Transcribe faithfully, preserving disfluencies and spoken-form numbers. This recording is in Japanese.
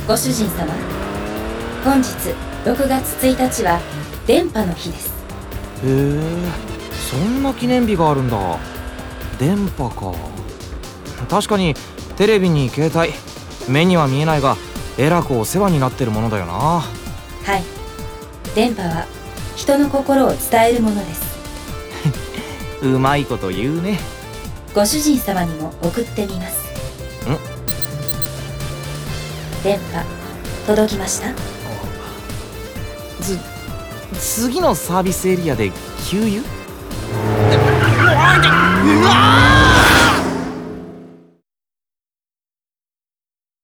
ご主人様、本日ろくがつついたちは電波の日です。 へえ、そんな記念日があるんだ。電波か。確かにテレビに携帯、目には見えないがえらくお世話になってるものだよな。 はい、電波は人の心を伝えるものです。 うまいこと言うね。 ご主人様にも送ってみます。 ん？ 電波届きました？ つ次のサービスエリアで給油？うわー！